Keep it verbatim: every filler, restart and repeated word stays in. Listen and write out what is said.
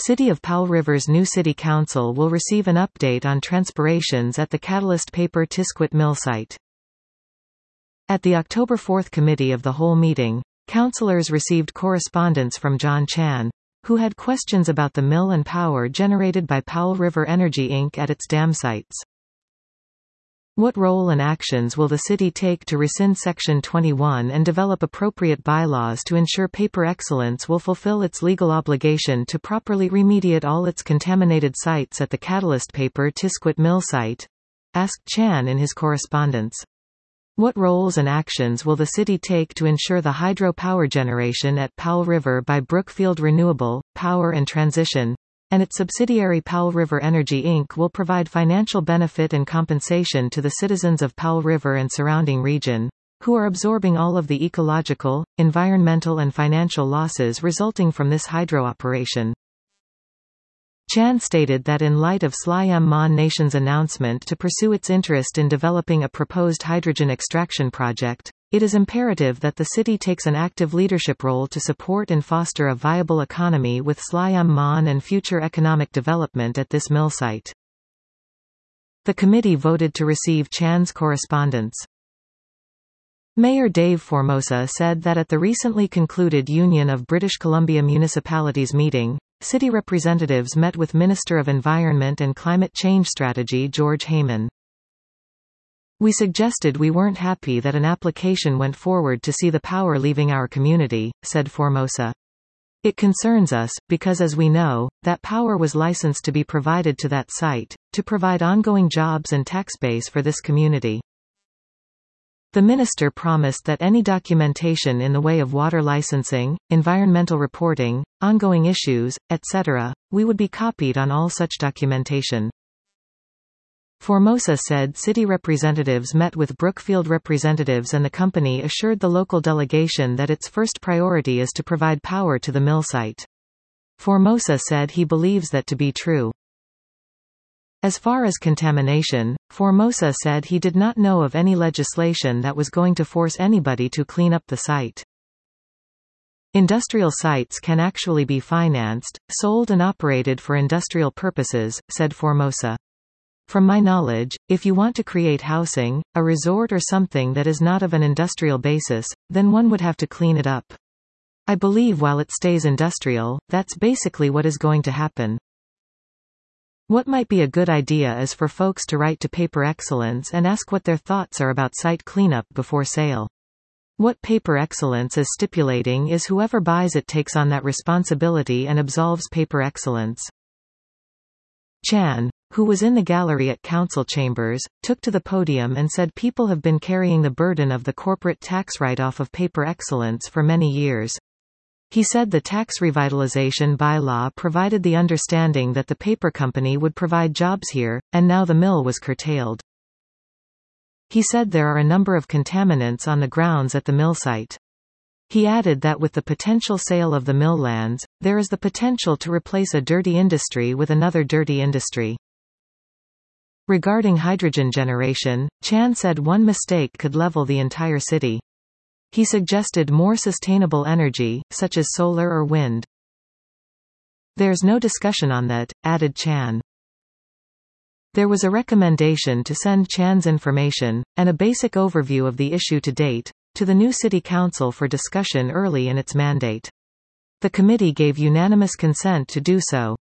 City of Powell River's new city council will receive an update on transpirations at the Catalyst Paper Tisquit mill site. At the October fourth Committee of the Whole meeting, councillors received correspondence from John Chan, who had questions about the mill and power generated by Powell River Energy Incorporated at its dam sites. What role and actions will the city take to rescind Section twenty-one and develop appropriate bylaws to ensure Paper Excellence will fulfill its legal obligation to properly remediate all its contaminated sites at the Catalyst Paper Tisquit mill site? Asked Chan in his correspondence. What roles and actions will the city take to ensure the hydro power generation at Powell River by Brookfield Renewable, Power and Transition, and its subsidiary Powell River Energy Incorporated will provide financial benefit and compensation to the citizens of Powell River and surrounding region, who are absorbing all of the ecological, environmental and financial losses resulting from this hydro operation? Chan stated that in light of Sliam Mon Nation's announcement to pursue its interest in developing a proposed hydrogen extraction project, it is imperative that the city takes an active leadership role to support and foster a viable economy with Sliam Mon and future economic development at this mill site. The committee voted to receive Chan's correspondence. Mayor Dave Formosa said that at the recently concluded Union of British Columbia Municipalities meeting, city representatives met with Minister of Environment and Climate Change Strategy George Heyman. We suggested we weren't happy that an application went forward to see the power leaving our community, said Formosa. It concerns us, because as we know, that power was licensed to be provided to that site, to provide ongoing jobs and tax base for this community. The minister promised that any documentation in the way of water licensing, environmental reporting, ongoing issues, et cetera, we would be copied on all such documentation. Formosa said city representatives met with Brookfield representatives and the company assured the local delegation that its first priority is to provide power to the mill site. Formosa said he believes that to be true. As far as contamination, Formosa said he did not know of any legislation that was going to force anybody to clean up the site. Industrial sites can actually be financed, sold and operated for industrial purposes, said Formosa. From my knowledge, if you want to create housing, a resort or something that is not of an industrial basis, then one would have to clean it up. I believe while it stays industrial, that's basically what is going to happen. What might be a good idea is for folks to write to Paper Excellence and ask what their thoughts are about site cleanup before sale. What Paper Excellence is stipulating is whoever buys it takes on that responsibility and absolves Paper Excellence. Chan, who was in the gallery at council chambers, took to the podium and said people have been carrying the burden of the corporate tax write-off of Paper Excellence for many years. He said the tax revitalization bylaw provided the understanding that the paper company would provide jobs here, and now the mill was curtailed. He said there are a number of contaminants on the grounds at the mill site. He added that with the potential sale of the mill lands, there is the potential to replace a dirty industry with another dirty industry. Regarding hydrogen generation, Chan said one mistake could level the entire city. He suggested more sustainable energy, such as solar or wind. There's no discussion on that, added Chan. There was a recommendation to send Chan's information, and a basic overview of the issue to date, to the new city council for discussion early in its mandate. The committee gave unanimous consent to do so.